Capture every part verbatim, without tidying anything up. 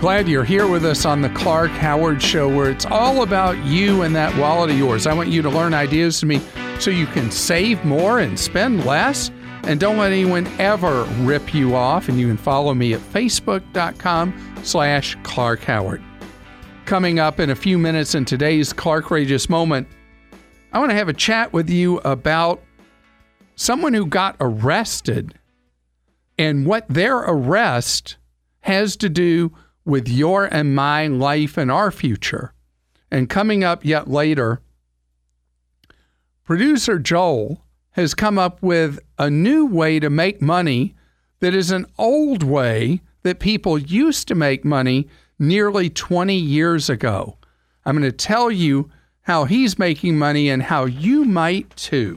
Glad you're here with us on the Clark Howard Show, where it's all about you and that wallet of yours. I want you to learn ideas to me so you can save more and spend less, and don't let anyone ever rip you off. And you can follow me at facebook.com slash Clark Howard. Coming up in a few minutes in today's Clarkrageous Moment, I want to have a chat with you about someone who got arrested and what their arrest has to do with your and my life and our future. And coming up yet later, producer Joel has come up with a new way to make money that is an old way that people used to make money nearly twenty years ago. I'm going to tell you how he's making money and how you might too.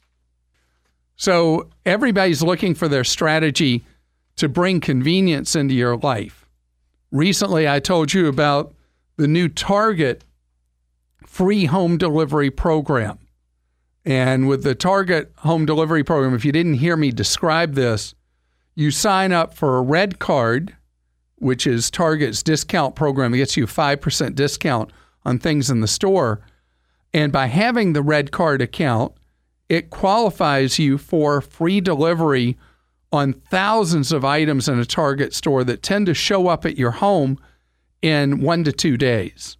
So everybody's looking for their strategy to bring convenience into your life. Recently, I told you about the new Target free home delivery program. And with the Target home delivery program, if you didn't hear me describe this, you sign up for a red card, which is Target's discount program that gets you a five percent discount on things in the store. And by having the red card account, it qualifies you for free delivery on thousands of items in a Target store that tend to show up at your home in one to two days.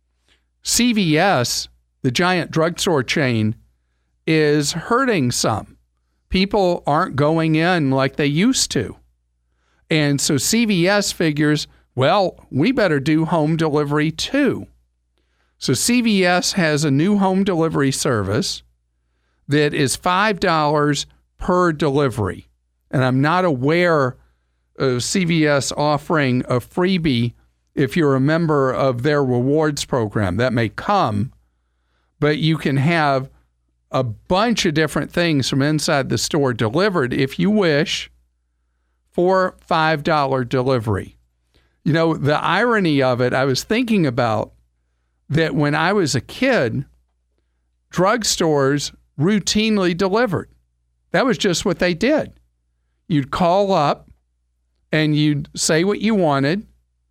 C V S, the giant drugstore chain, is hurting some. People aren't going in like they used to. And so C V S figures, well, we better do home delivery too. So C V S has a new home delivery service that is five dollars per delivery. And I'm not aware of C V S offering a freebie if you're a member of their rewards program. That may come, but you can have a bunch of different things from inside the store delivered if you wish for five dollars delivery. You know, the irony of it, I was thinking about that when I was a kid, drugstores routinely delivered. That was just what they did. You'd call up and you'd say what you wanted,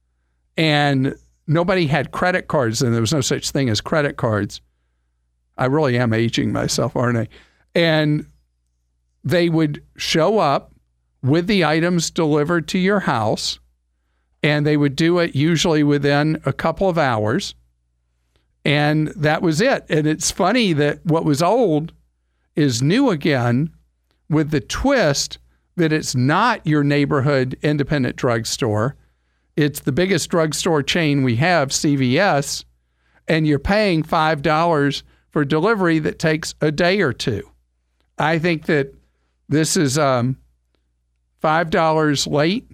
and nobody had credit cards, and there was no such thing as credit cards. I really am aging myself, aren't I? And they would show up with the items delivered to your house, and they would do it usually within a couple of hours, and that was it. And it's funny that what was old is new again, with the twist that it's not your neighborhood independent drugstore. It's the biggest drugstore chain we have, C V S, and you're paying five dollars for delivery that takes a day or two. I think that this is um, five dollars late.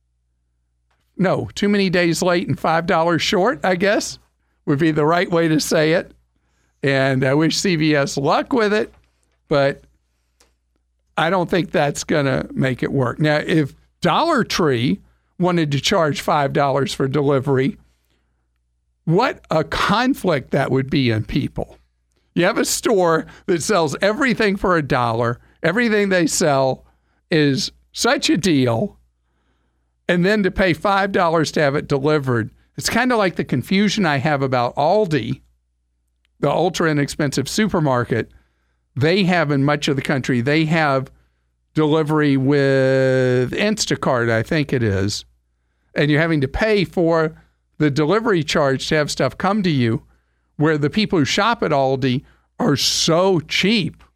No, too many days late and five dollars short, I guess, would be the right way to say it. And I wish C V S luck with it, but I don't think that's going to make it work. Now, if Dollar Tree wanted to charge five dollars for delivery, what a conflict that would be in people. You have a store that sells everything for a dollar. Everything they sell is such a deal. And then to pay five dollars to have it delivered, it's kind of like the confusion I have about Aldi, the ultra inexpensive supermarket. They have in much of the country, they have delivery with Instacart, I think it is. And you're having to pay for the delivery charge to have stuff come to you, where the people who shop at Aldi are so cheap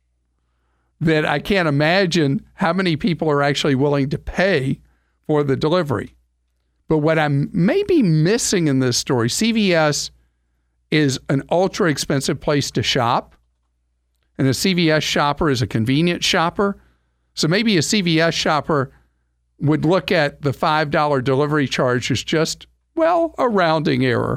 that I can't imagine how many people are actually willing to pay for the delivery. But what I'm maybe missing in this story, C V S is an ultra expensive place to shop. And a C V S shopper is a convenient shopper. So maybe a C V S shopper would look at the five dollars delivery charge as just, well, a rounding error.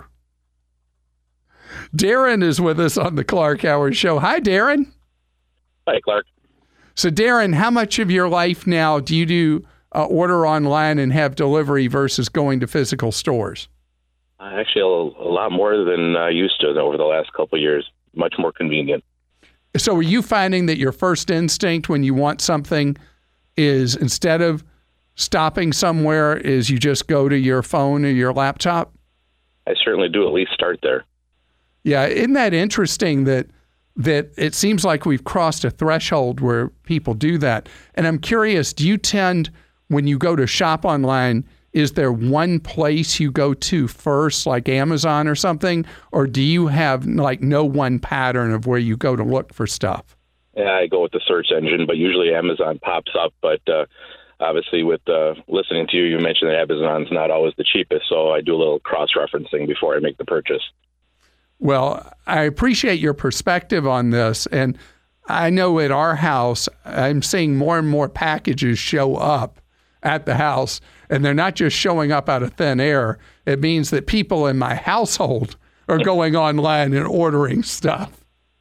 Darren is with us on the Clark Howard Show. Hi, Darren. Hi, Clark. So, Darren, how much of your life now do you do uh, order online and have delivery versus going to physical stores? Uh, actually, a, a lot more than I used to over the last couple of years. Much more convenient. So are you finding that your first instinct when you want something is, instead of stopping somewhere is you just go to your phone or your laptop? I certainly do at least start there. Yeah, isn't that interesting that that it seems like we've crossed a threshold where people do that? And I'm curious, do you tend, when you go to shop online, is there one place you go to first, like Amazon or something? Or do you have like no one pattern of where you go to look for stuff? Yeah, I go with the search engine, but usually Amazon pops up. But uh, obviously with uh, listening to you, you mentioned that Amazon's not always the cheapest. So I do a little cross-referencing before I make the purchase. Well, I appreciate your perspective on this. And I know at our house, I'm seeing more and more packages show up at the house. And they're not just showing up out of thin air. It means that people in my household are going online and ordering stuff.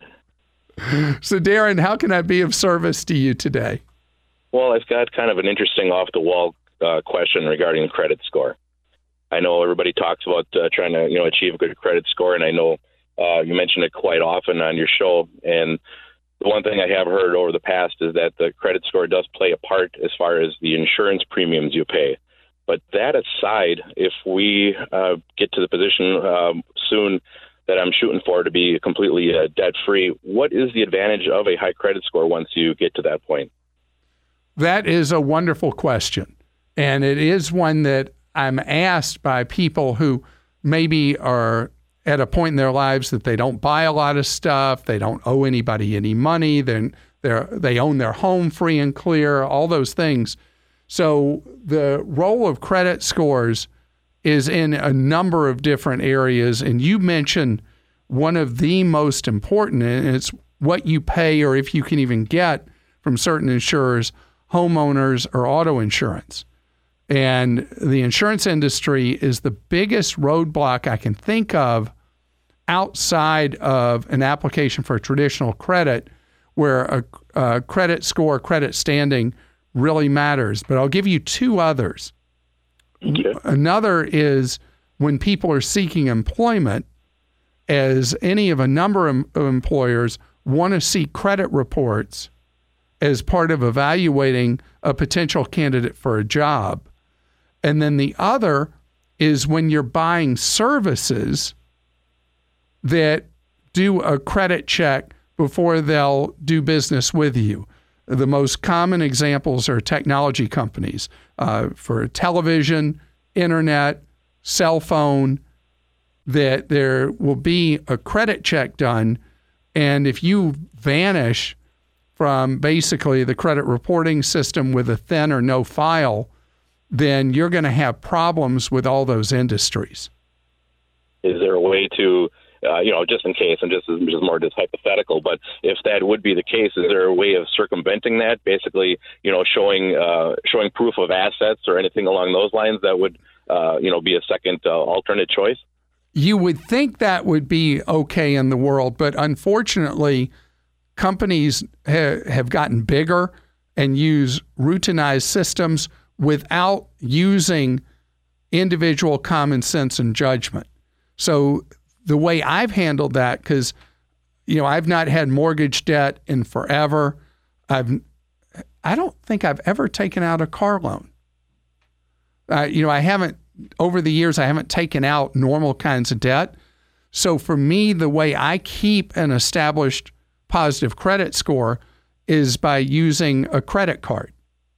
So, Darren, how can I be of service to you today? Well, I've got kind of an interesting off-the-wall uh, question regarding credit score. I know everybody talks about uh, trying to, you know, achieve a good credit score, and I know uh, you mentioned it quite often on your show. And the one thing I have heard over the past is that the credit score does play a part as far as the insurance premiums you pay. But that aside, if we uh, get to the position um, soon that I'm shooting for to be completely uh, debt-free, what is the advantage of a high credit score once you get to that point? That is a wonderful question. And it is one that I'm asked by people who maybe are at a point in their lives that they don't buy a lot of stuff, they don't owe anybody any money, they're, they're, they own their home free and clear, all those things. So the role of credit scores is in a number of different areas. And you mentioned one of the most important, and it's what you pay or if you can even get from certain insurers, homeowners or auto insurance. And the insurance industry is the biggest roadblock I can think of outside of an application for traditional credit where a, a credit score, credit standing really matters. But I'll give you two others. Okay. Another is when people are seeking employment, as any of a number of employers want to see credit reports as part of evaluating a potential candidate for a job. And then the other is when you're buying services that do a credit check before they'll do business with you. The most common examples are technology companies uh, for television, internet, cell phone, that there will be a credit check done. And if you vanish from basically the credit reporting system with a thin or no file, then you're going to have problems with all those industries. Is there a way to, uh, you know, just in case, and just, just more just hypothetical, but if that would be the case, is there a way of circumventing that? Basically, you know, showing uh, showing proof of assets or anything along those lines that would, uh, you know, be a second uh, alternate choice? You would think that would be okay in the world, but unfortunately, companies ha- have gotten bigger and use routinized systems without using individual common sense and judgment. So the way I've handled that, because, you know, I've not had mortgage debt in forever. I've, I don't think I've ever taken out a car loan. Uh, you know, I haven't, over the years, I haven't taken out normal kinds of debt. So for me, the way I keep an established positive credit score is by using a credit card.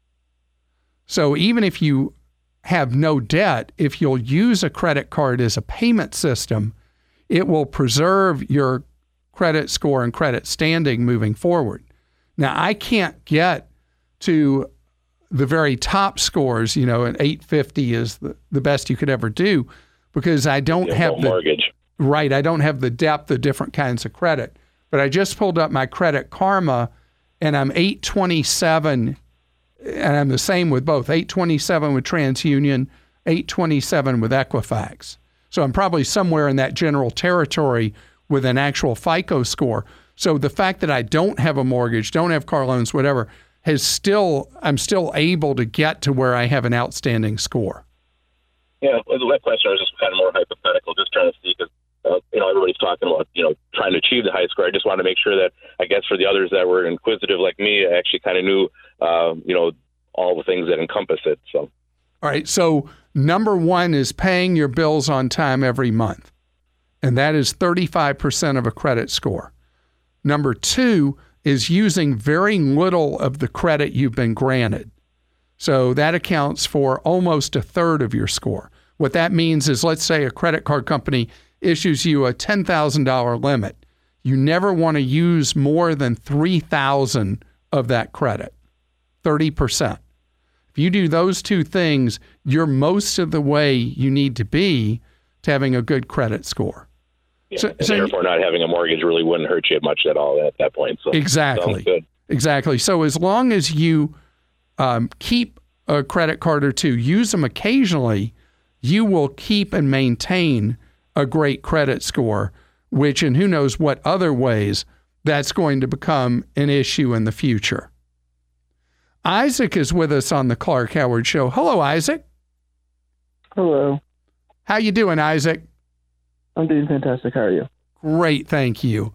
So even if you have no debt, if you'll use a credit card as a payment system, it will preserve your credit score and credit standing moving forward. Now, I can't get to the very top scores, you know, an eight fifty is the, the best you could ever do because I don't yeah, have no the mortgage. Right, I don't have the depth of different kinds of credit. But I just pulled up my Credit Karma and I'm eight twenty-seven. And I'm the same with both, eight twenty-seven with TransUnion, eight twenty-seven with Equifax. So I'm probably somewhere in that general territory with an actual FICO score. So the fact that I don't have a mortgage, don't have car loans, whatever, has still, I'm still able to get to where I have an outstanding score. Yeah, well, that question was just kind of more hypothetical, just trying to see, because, uh, you know, everybody's talking about, you know, trying to achieve the high score. I just want to make sure that, I guess, for the others that were inquisitive like me, I actually kind of knew, uh, you know, all the things that encompass it. So, all right. So number one is paying your bills on time every month, and that is thirty-five percent of a credit score. Number two is using very little of the credit you've been granted. So that accounts for almost a third of your score. What that means is, let's say a credit card company issues you a ten thousand dollars limit. You never want to use more than three thousand dollars of that credit, thirty percent. If you do those two things, you're most of the way you need to be to having a good credit score. Yeah, so, and so therefore, not having a mortgage really wouldn't hurt you much at all at that point. So exactly. Good. Exactly. So as long as you um, keep a credit card or two, use them occasionally, you will keep and maintain a great credit score, which in who knows what other ways that's going to become an issue in the future. Isaac is with us on the Clark Howard Show. Hello, Isaac. Hello. How you doing, Isaac? I'm doing fantastic. How are you? Great, thank you.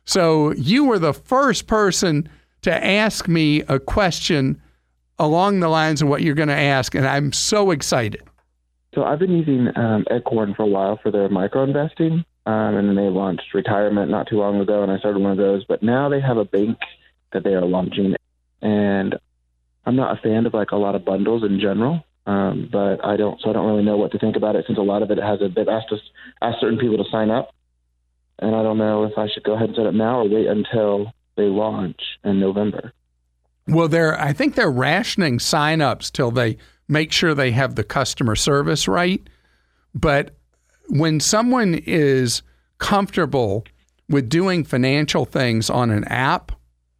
So you were the first person to ask me a question along the lines of what you're going to ask, and I'm so excited. So I've been using um, Acorn for a while for their micro investing, um, and then they launched retirement not too long ago, and I started one of those. But now they have a bank that they are launching, and I'm not a fan of like a lot of bundles in general, um, but I don't, so I don't really know what to think about it since a lot of it has a bit asked us, asked certain people to sign up, and I don't know if I should go ahead and set up now or wait until they launch in November. Well, they're I think they're rationing signups till they make sure they have the customer service right. But when someone is comfortable with doing financial things on an app,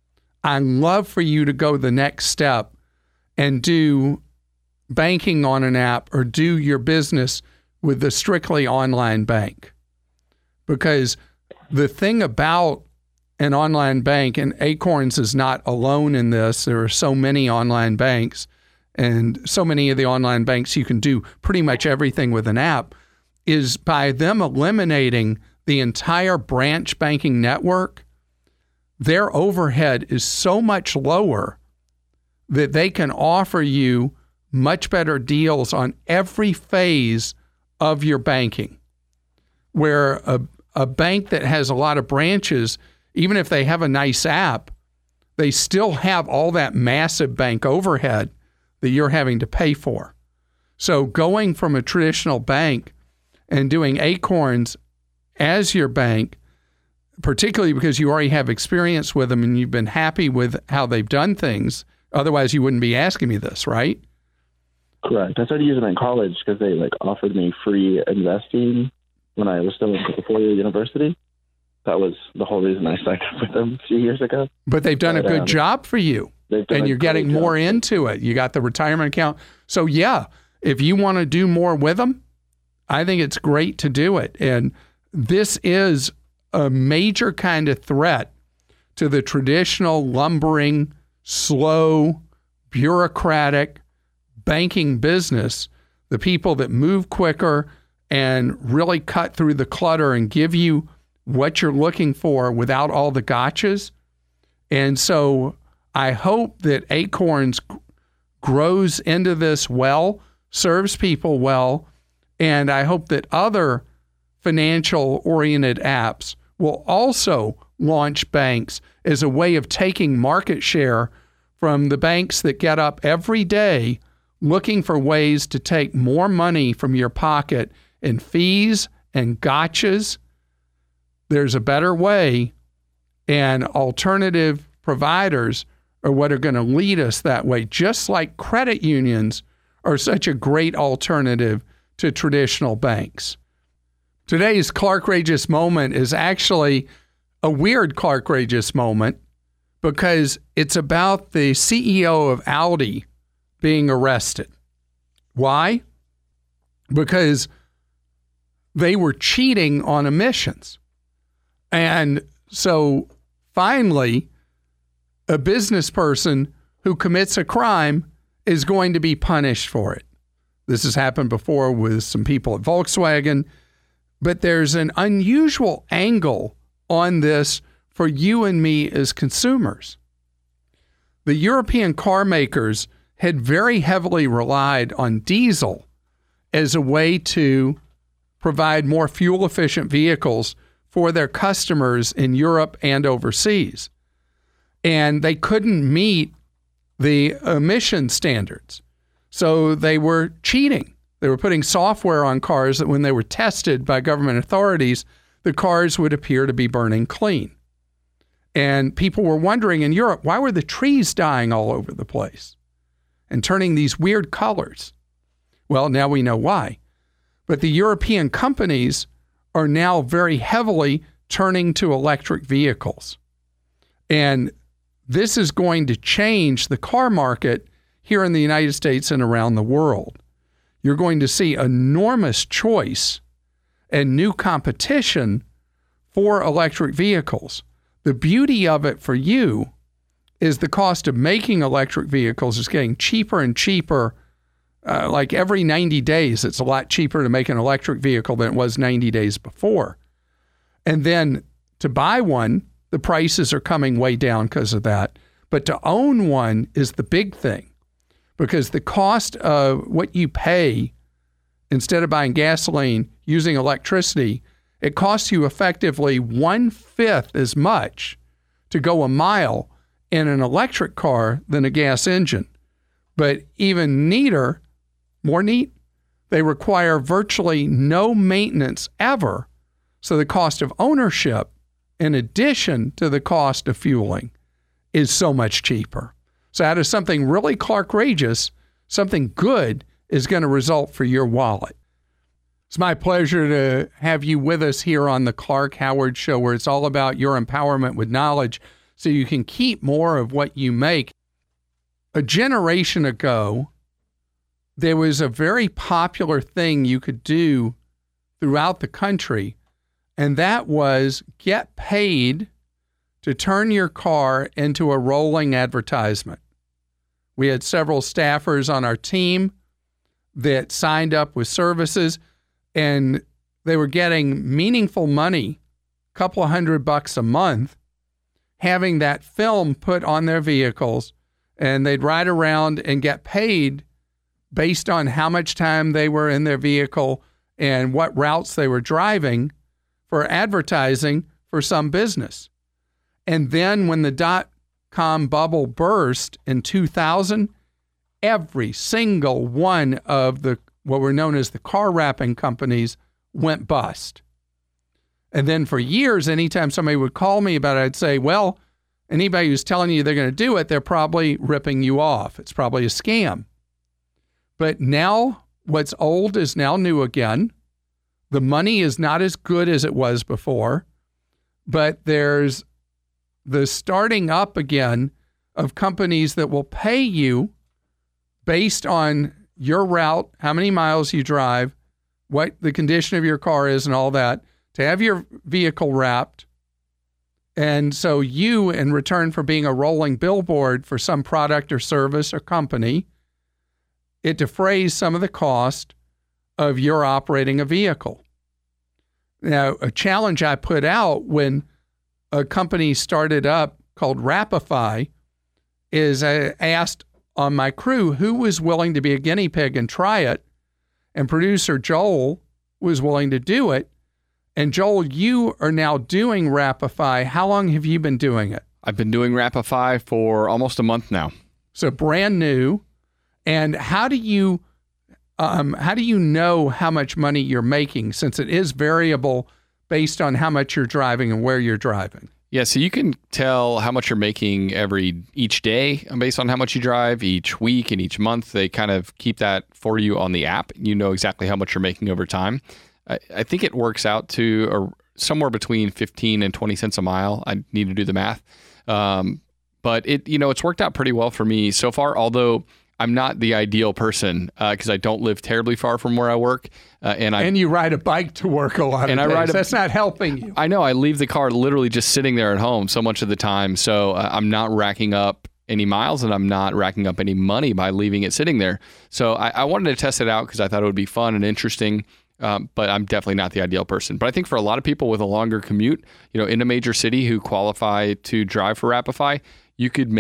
I'd love for you to go the next step and do banking on an app or do your business with the strictly online bank. Because the thing about an online bank, and Acorns is not alone in this, there are so many online banks, and so many of the online banks you can do pretty much everything with an app, is by them eliminating the entire branch banking network, their overhead is so much lower that they can offer you much better deals on every phase of your banking. Where a, a bank that has a lot of branches, even if they have a nice app, they still have all that massive bank overhead that you're having to pay for. So going from a traditional bank and doing Acorns as your bank, particularly because you already have experience with them and you've been happy with how they've done things, otherwise you wouldn't be asking me this, right? Correct. I started using it in college because they like offered me free investing when I was still in a four-year university. That was the whole reason I signed up with them a few years ago. But they've done but, a good um, job for you, and you're getting more job. into it. You got the retirement account. So, yeah, if you want to do more with them, I think it's great to do it. And this is a major kind of threat to the traditional lumbering, slow, bureaucratic banking business, the people that move quicker and really cut through the clutter and give you what you're looking for without all the gotchas. And so I hope that Acorns grows into this well, serves people well, and I hope that other financial-oriented apps will also launch banks as a way of taking market share from the banks that get up every day looking for ways to take more money from your pocket in fees and gotchas. There's a better way, and alternative providers are what are going to lead us that way, just like credit unions are such a great alternative to traditional banks. Today's Clarkrageous moment is actually a weird Clarkrageous moment because it's about the C E O of Audi being arrested. Why? Because they were cheating on emissions. And so finally, a business person who commits a crime is going to be punished for it. This has happened before with some people at Volkswagen, but there's an unusual angle on this for you and me as consumers. The European car makers had very heavily relied on diesel as a way to provide more fuel-efficient vehicles for their customers in Europe and overseas. And they couldn't meet the emission standards. So they were cheating. They were putting software on cars that when they were tested by government authorities, the cars would appear to be burning clean. And people were wondering in Europe, why were the trees dying all over the place and turning these weird colors? Well, now we know why. But the European companies are now very heavily turning to electric vehicles. And this is going to change the car market here in the United States and around the world. You're going to see enormous choice and new competition for electric vehicles. The beauty of it for you is the cost of making electric vehicles is getting cheaper and cheaper. Uh, like every ninety days, it's a lot cheaper to make an electric vehicle than it was ninety days before. And then to buy one, the prices are coming way down because of that. But to own one is the big thing, because the cost of what you pay instead of buying gasoline using electricity, it costs you effectively one-fifth as much to go a mile in an electric car than a gas engine. But even neater, more neat, they require virtually no maintenance ever. So the cost of ownership, in addition to the cost of fueling, is so much cheaper. So out of something really Clark-rageous, something good is going to result for your wallet. It's my pleasure to have you with us here on the Clark Howard Show, where it's all about your empowerment with knowledge so you can keep more of what you make. A generation ago, there was a very popular thing you could do throughout the country, and that was get paid to turn your car into a rolling advertisement. We had several staffers on our team that signed up with services, and they were getting meaningful money, a couple of hundred bucks a month, having that film put on their vehicles, and they'd ride around and get paid based on how much time they were in their vehicle and what routes they were driving for advertising for some business. And then when the dot-com bubble burst in two thousand, every single one of the what were known as the car wrapping companies went bust. And then for years, anytime somebody would call me about it, I'd say, well, anybody who's telling you they're going to do it, they're probably ripping you off. It's probably a scam. But now what's old is now new again. The money is not as good as it was before, but there's the starting up again of companies that will pay you based on your route, how many miles you drive, what the condition of your car is and all that, to have your vehicle wrapped. And so you, in return for being a rolling billboard for some product or service or company, it defrays some of the cost of your operating a vehicle. Now, a challenge I put out when a company started up called Wrapify is I asked on my crew who was willing to be a guinea pig and try it, and producer Joel was willing to do it. And Joel, you are now doing Wrapify. How long have you been doing it? I've been doing Wrapify for almost a month now. So brand new. And how do you um, how do you know how much money you're making, since it is variable based on how much you're driving and where you're driving? Yeah, so you can tell how much you're making every each day based on how much you drive, each week and each month. They kind of keep that for you on the app. You know exactly how much you're making over time. I, I think it works out to a, somewhere between fifteen and twenty cents a mile. I need to do the math. Um, but it, you know, it's worked out pretty well for me so far, although I'm not the ideal person because uh, I don't live terribly far from where I work. Uh, and I and you ride a bike to work a lot and of I days. Ride a, That's not helping you. I know. I leave the car literally just sitting there at home so much of the time. So uh, I'm not racking up any miles and I'm not racking up any money by leaving it sitting there. So I, I wanted to test it out because I thought it would be fun and interesting. Um, but I'm definitely not the ideal person. But I think for a lot of people with a longer commute, you know, in a major city who qualify to drive for Wrapify, you could make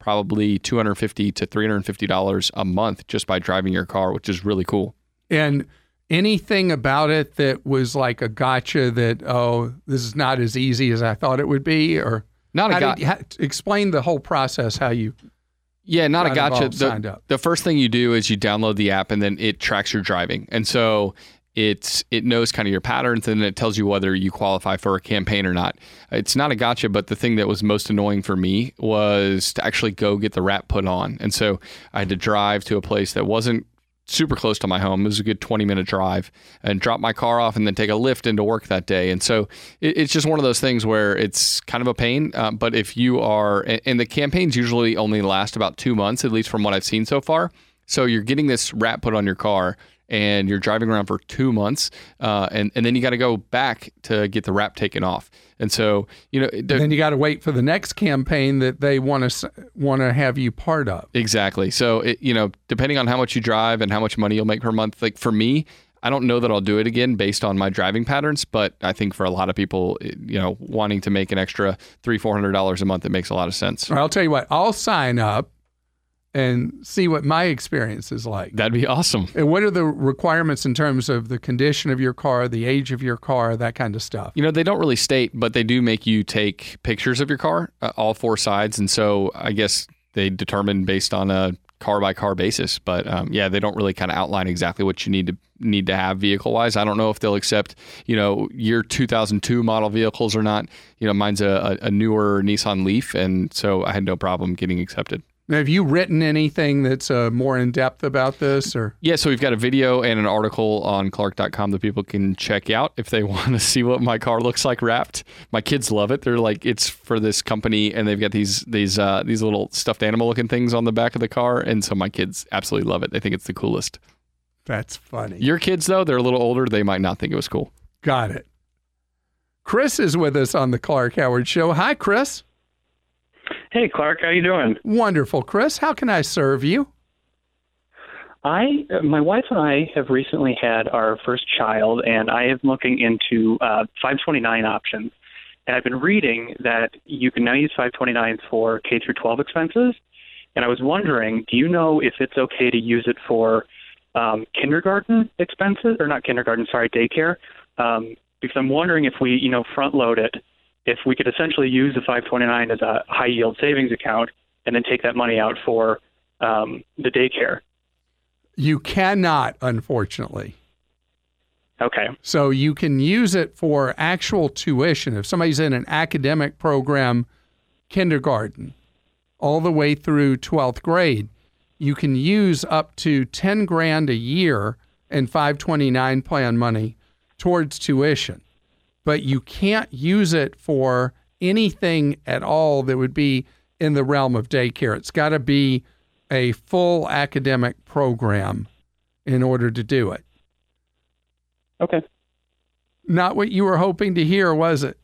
probably two hundred fifty to three hundred fifty dollars a month just by driving your car, which is really cool. And anything about it that was like a gotcha that, oh, this is not as easy as I thought it would be? Or not a gotcha. How, explain the whole process, how you Yeah, not a gotcha. The, the first thing you do is you download the app and then it tracks your driving. And so it's it knows kind of your patterns and it tells you whether you qualify for a campaign or not. It's not a gotcha, but the thing that was most annoying for me was to actually go get the wrap put on. And so I had to drive to a place that wasn't super close to my home. It was a good twenty minute drive and drop my car off and then take a Lyft into work that day. And so it, it's just one of those things where it's kind of a pain. Uh, but if you are, and, and the campaigns usually only last about two months, at least from what I've seen so far. So you're getting this wrap put on your car and you're driving around for two months. Uh, and, and then you got to go back to get the wrap taken off. And so, you know, and then you got to wait for the next campaign that they want to want to have you part of. Exactly. So, it, you know, depending on how much you drive and how much money you'll make per month, like for me, I don't know that I'll do it again based on my driving patterns. But I think for a lot of people, you know, wanting to make an extra three, four hundred dollars a month, it makes a lot of sense. I'll tell you what, I'll sign up and see what my experience is like. That'd be awesome. And what are the requirements in terms of the condition of your car, the age of your car, that kind of stuff? You know, they don't really state, but they do make you take pictures of your car, uh, all four sides. And so I guess they determine based on a car by car basis. But um, yeah, they don't really kind of outline exactly what you need to need to have vehicle wise. I don't know if they'll accept, you know, year two thousand two model vehicles or not. You know, mine's a, a newer Nissan Leaf. And so I had no problem getting accepted. Have you written anything that's uh, more in depth about this? Or yeah, so we've got a video and an article on Clark dot com that people can check out if they want to see what my car looks like wrapped. My kids love it. They're like, it's for this company, and they've got these these uh, these little stuffed animal looking things on the back of the car, and so my kids absolutely love it. They think it's the coolest. That's funny. Your kids, though, they're a little older. They might not think it was cool. Got it. Chris is with us on the Clark Howard Show. Hi, Chris. Hey, Clark, how you doing? Wonderful, Chris. How can I serve you? I, my wife and I have recently had our first child, and I am looking into uh, five twenty-nine options. And I've been reading that you can now use five twenty-nines for K through twelve expenses. And I was wondering, do you know if it's okay to use it for um, kindergarten expenses, or not kindergarten, sorry, daycare? Um, because I'm wondering if we, you know, front load it, if we could essentially use the five twenty-nine as a high yield savings account and then take that money out for um, the daycare. You cannot, unfortunately. Okay. So you can use it for actual tuition. If somebody's in an academic program, kindergarten, all the way through twelfth grade, you can use up to ten grand a year in five twenty-nine plan money towards tuition. But you can't use it for anything at all that would be in the realm of daycare. It's got to be a full academic program in order to do it. Okay. Not what you were hoping to hear, was it?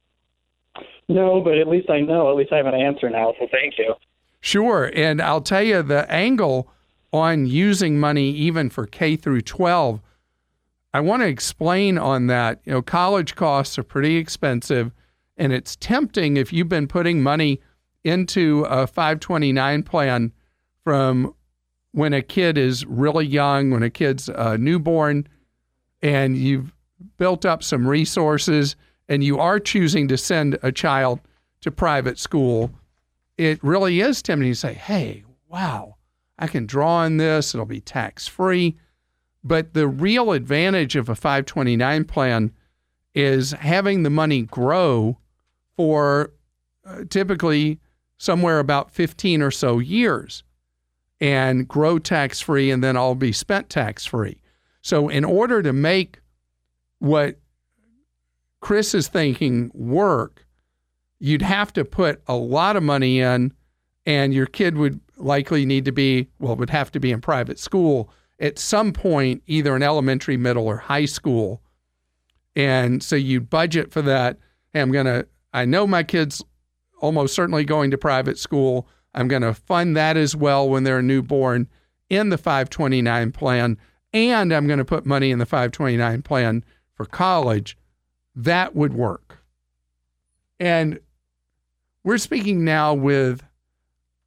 No, but at least I know. At least I have an answer now, so thank you. Sure. And I'll tell you, the angle on using money even for K through twelve, I want to explain on that. You know, college costs are pretty expensive, and it's tempting if you've been putting money into a five twenty-nine plan from when a kid is really young, when a kid's a newborn, and you've built up some resources, and you are choosing to send a child to private school. It really is tempting to say, hey, wow, I can draw on this. It'll be tax-free. But the real advantage of a five twenty-nine plan is having the money grow for uh, typically somewhere about fifteen or so years and grow tax-free and then all be spent tax-free. So in order to make what Chris is thinking work, you'd have to put a lot of money in, and your kid would likely need to be, well, would have to be in private school at some point, either in elementary, middle, or high school. And so you budget for that. Hey, I'm going to, I know my kid's almost certainly going to private school. I'm going to fund that as well when they're newborn in the five twenty-nine plan. And I'm going to put money in the five twenty-nine plan for college. That would work. And we're speaking now with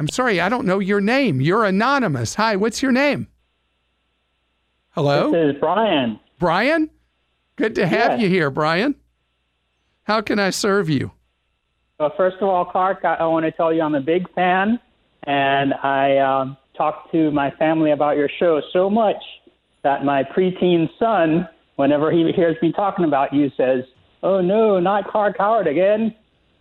I'm sorry, I don't know your name. You're anonymous. Hi, what's your name? Hello? This is Brian. Brian? Good to have Yes. you here, Brian. How can I serve you? Well, first of all, Clark, I, I want to tell you I'm a big fan, and I um, talked to my family about your show so much that my preteen son, whenever he hears me talking about you, says, "Oh no, not Clark Howard again."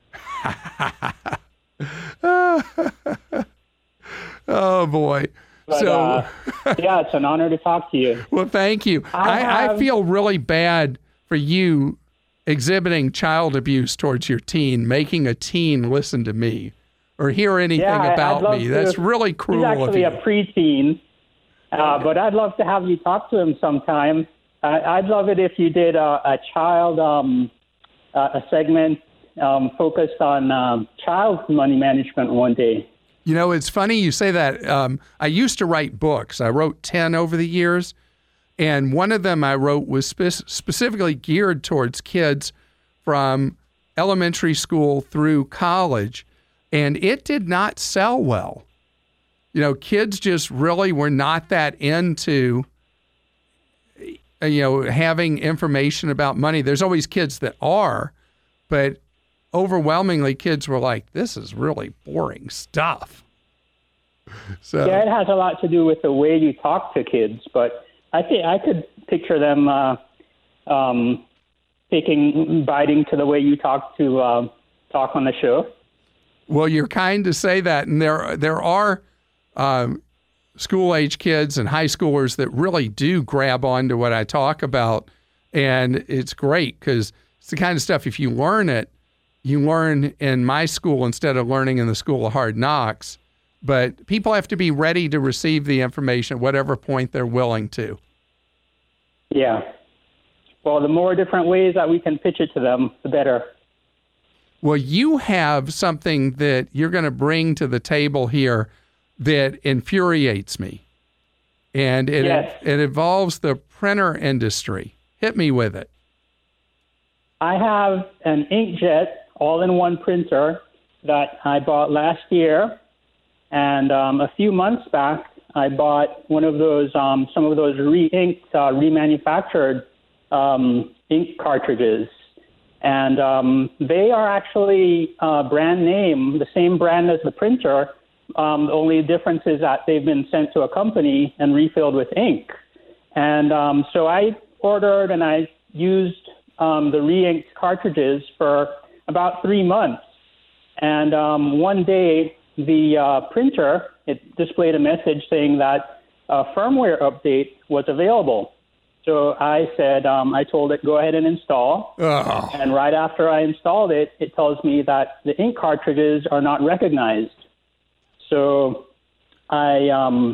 Oh boy. But, so uh, yeah, it's an honor to talk to you. well, thank you. I I, I have- feel really bad for you exhibiting child abuse towards your teen, making a teen listen to me or hear anything Yeah, I- I'd about love me. to- That's really cruel He's actually of a you. preteen, uh, but I'd love to have you talk to him sometime. I, I'd love it if you did a, a child um, uh, a segment um, focused on um, child money management one day. You know, it's funny you say that. Um, I used to write books. I wrote ten over the years. And one of them I wrote was spe- specifically geared towards kids from elementary school through college. And it did not sell well. You know, kids just really were not that into, you know, having information about money. There's always kids that are, but overwhelmingly kids were like, this is really boring stuff. So Yeah, it has a lot to do with the way you talk to kids, but I think I could picture them uh, um, taking biting to the way you talk to uh, talk on the show. well, you're kind to say that. And there, there are um, school-age kids and high schoolers that really do grab onto what I talk about. And it's great because it's the kind of stuff, if you learn it, you learn in my school instead of learning in the school of hard knocks. But people have to be ready to receive the information at whatever point they're willing to. Yeah. Well, the more different ways that we can pitch it to them, the better. Well, you have something that you're going to bring to the table here that infuriates me. And it, Yes. it involves the printer industry. Hit me with it. I have an inkjet all-in-one printer that I bought last year, and um, a few months back, I bought one of those, um, some of those re-inked, uh, remanufactured um, ink cartridges, and um, they are actually uh, brand name, the same brand as the printer. Um, the only difference is that they've been sent to a company and refilled with ink. And um, so I ordered and I used um, the re-inked cartridges for about three months. And um, one day, the uh, printer, it displayed a message saying that a firmware update was available. So I said, um, I told it, go ahead and install. Oh. And right after I installed it, it tells me that the ink cartridges are not recognized. So I um,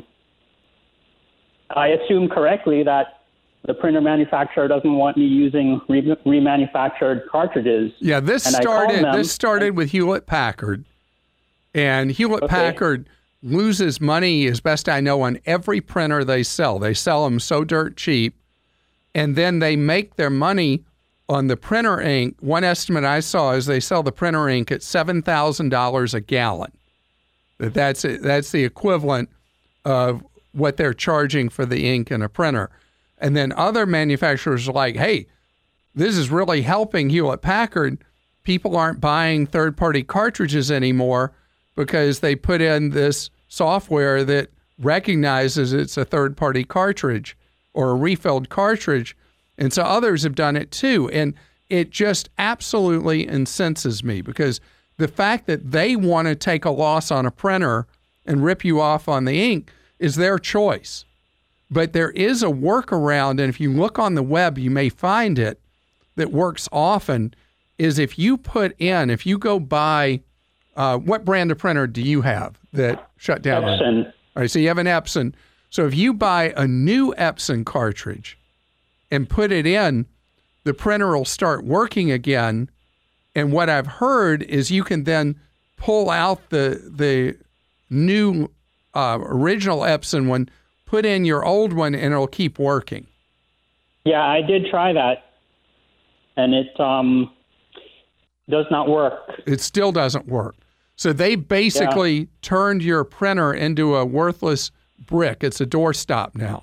I assumed correctly that the printer manufacturer doesn't want me using re- remanufactured cartridges. Yeah, this And I called started them. this started with Hewlett Packard. And Hewlett Okay. Packard loses money, as best I know, on every printer they sell. They sell them so dirt cheap. And then they make their money on the printer ink. One estimate I saw is they sell the printer ink at seven thousand dollars a gallon. That That's, that's the equivalent of what they're charging for the ink in a printer. And then other manufacturers are like, hey, this is really helping Hewlett Packard. People aren't buying third-party cartridges anymore because they put in this software that recognizes it's a third-party cartridge or a refilled cartridge. And so others have done it too. And it just absolutely incenses me because the fact that they want to take a loss on a printer and rip you off on the ink is their choice. But there is a workaround, and if you look on the web, you may find it, that works often, is if you put in, if you go buy, uh, what brand of printer do you have that shut down? Epson. All right, so you have an Epson. So if you buy a new Epson cartridge and put it in, the printer will start working again. And what I've heard is you can then pull out the the new uh, original Epson one, put in your old one, and it'll keep working. Yeah, I did try that, and it um, does not work. It still doesn't work. So they basically yeah. turned your printer into a worthless brick. It's a doorstop now.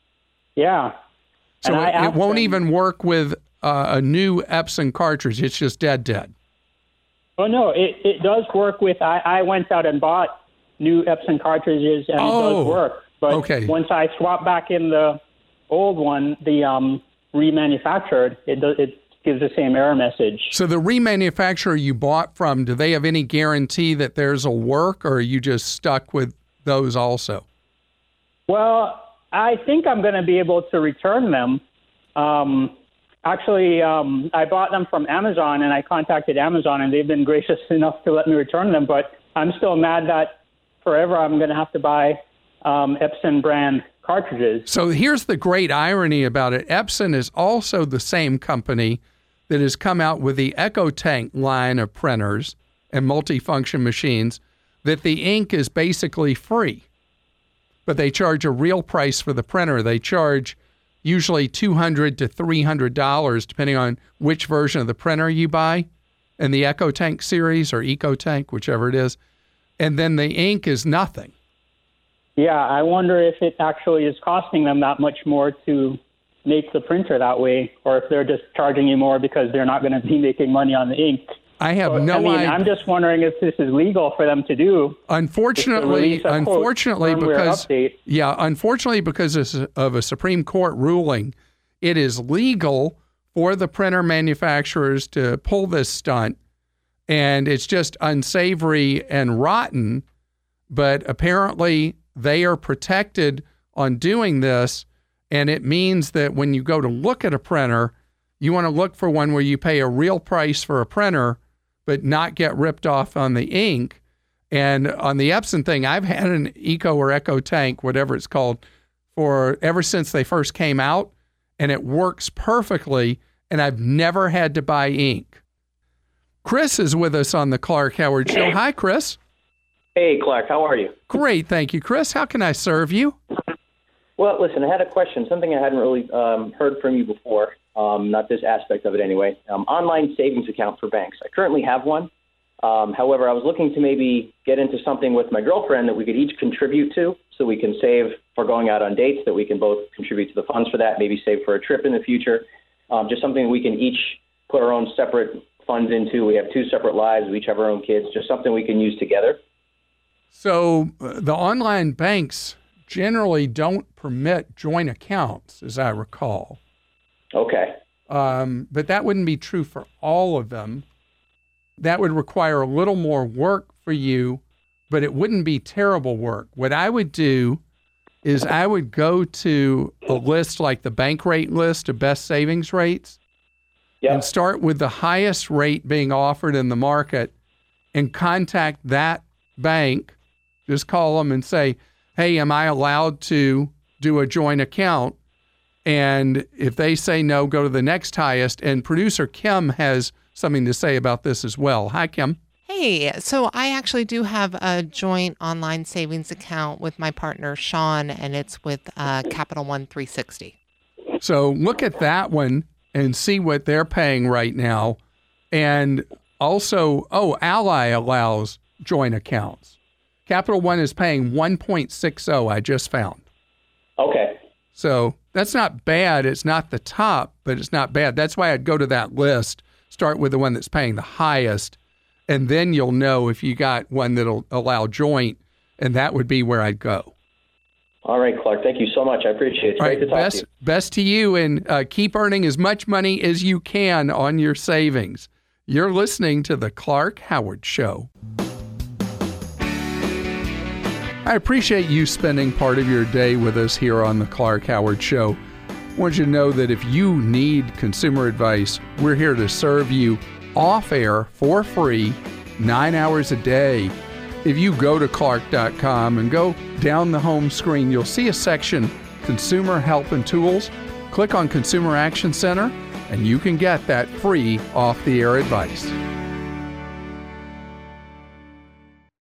Yeah. So it, it won't them, even work with uh, a new Epson cartridge. It's just dead, dead. Oh, no, it, it does work with, I, I went out and bought new Epson cartridges, and oh, it does work. But okay. once I swap back in the old one, the um, remanufactured, it does, it gives the same error message. So the remanufacturer you bought from, do they have any guarantee that theirs will work, or are you just stuck with those also? Well, I think I'm going to be able to return them. Um, actually, um, I bought them from Amazon, and I contacted Amazon, and they've been gracious enough to let me return them. But I'm still mad that forever I'm going to have to buy um, Epson brand cartridges. So here's the great irony about it. Epson is also the same company that has come out with the EchoTank line of printers and multifunction machines that the ink is basically free. But they charge a real price for the printer. They charge usually two hundred dollars to three hundred dollars, depending on which version of the printer you buy, in the EchoTank series or EcoTank, whichever it is. And then the ink is nothing. Yeah, I wonder if it actually is costing them that much more to make the printer that way, or if they're just charging you more because they're not going to be making money on the ink. I have so, no I mean, idea. I'm just wondering if this is legal for them to do. Unfortunately, to unfortunately, quote, because update. yeah, unfortunately, because of a Supreme Court ruling, it is legal for the printer manufacturers to pull this stunt, and it's just unsavory and rotten. But apparently, they are protected on doing this, and it means that when you go to look at a printer, you want to look for one where you pay a real price for a printer, but not get ripped off on the ink. And on the Epson thing, I've had an Eco or EchoTank, whatever it's called, for ever since they first came out, and it works perfectly, and I've never had to buy ink. Chris is with us on the Clark Howard Show. Hi, Chris. Hey, Clark. How are you? Great, thank you, Chris. How can I serve you? Well, listen, I had a question, something I hadn't really um, heard from you before, um, not this aspect of it anyway. Um, online savings account for banks. I currently have one. Um, however, I was looking to maybe get into something with my girlfriend that we could each contribute to, so we can save for going out on dates, that we can both contribute to the funds for that, maybe save for a trip in the future. Um, just something that we can each put our own separate funds into. We have two separate lives. We each have our own kids. Just something we can use together. So uh, the online banks generally don't permit joint accounts, as I recall. Okay. Um, but that wouldn't be true for all of them. That would require a little more work for you, but it wouldn't be terrible work. What I would do is I would go to a list like the bank rate list of best savings rates yep. and start with the highest rate being offered in the market and contact that bank. Just call them and say, hey, am I allowed to do a joint account? And if they say no, go to the next highest. And producer Kim has something to say about this as well. Hi, Kim. Hey, so I actually do have a joint online savings account with my partner, Sean, and it's with uh, Capital One three sixty. So look at that one and see what they're paying right now. And also, oh, Ally allows joint accounts. Capital One is paying one point six zero, I just found. Okay. So that's not bad. It's not the top, but it's not bad. That's why I'd go to that list, start with the one that's paying the highest, and then you'll know if you got one that'll allow joint, and that would be where I'd go. All right, Clark. Thank you so much. I appreciate it. It's All great right, to talk best, to you. Best to you, and uh, keep earning as much money as you can on your savings. You're listening to The Clark Howard Show. I appreciate you spending part of your day with us here on The Clark Howard Show. I want you to know that if you need consumer advice, we're here to serve you off air for free, nine hours a day. If you go to clark dot com and go down the home screen, you'll see a section, Consumer Help and Tools. Click on Consumer Action Center, and you can get that free off-the-air advice.